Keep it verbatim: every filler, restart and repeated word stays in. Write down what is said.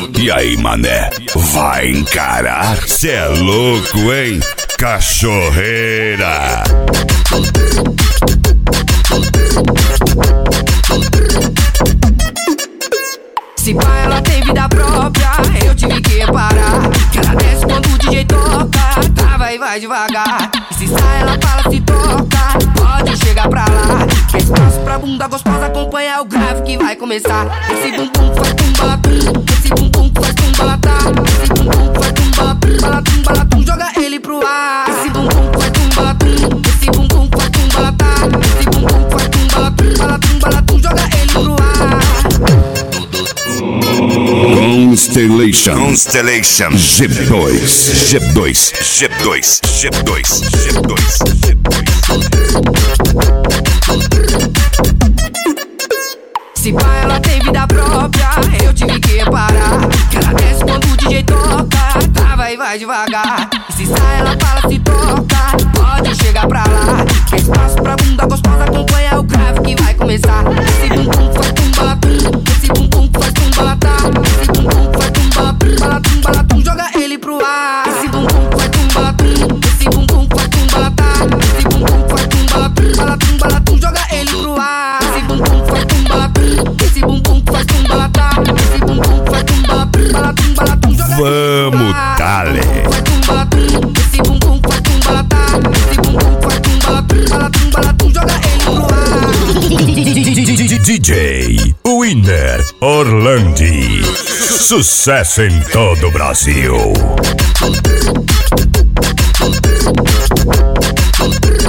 E aí, mané, vai encarar? Cê é louco, hein? Cachorreira. Se pá, ela tem vida própria, eu tive que reparar que ela desce quando o D J toca, trava e vai devagar. E se sai, ela fala, se toca, pode chegar pra lá. Que espaço pra bunda gostosa, acompanha o grave que vai começar. Esse bumbum faz tum-balatum, esse bumbum faz tum-balatá, esse bumbum faz tum-balatum, balatum, balatum, joga ele pro ar. Esse bumbum faz tum-balatum, esse bumbum faz tum-balatá, esse bumbum faz tum-balatum, balatum, balatum, joga ele pro ar. Constellation, Constellation, G dois, G dois, G dois, G dois, G dois, G dois. Se pá, ela tem vida própria, eu tive que reparar que ela desce quando o D J toca, trava e vai devagar. E se sai, ela fala, se toca, pode chegar pra lá. Que espaço pra bunda gostosa, acompanha o grave que vai começar. Esse bumbum faz tum-balatum, esse bumbum faz tum-balatá, esse bumbum faz tum-balatum, balatum, balatum, joga ele pro ar. Esse bumbum faz tum-balatum, esse bumbum faz tum-balatá, esse bumbum faz tum-balatum, balatum, balatum, joga ele pro ar. Esse bumbum faz tum-balatum, esse bumbum faz tum-balatá, esse bumbum faz tum-balatum, balatum, balatum, joga Vamos, dale. esse bumbum faz tum-balatá, esse bumbum faz tum-balatum, balatum, balatum, joga ele pro ar. D J Winner Orlandi, sucesso em todo o Brasil.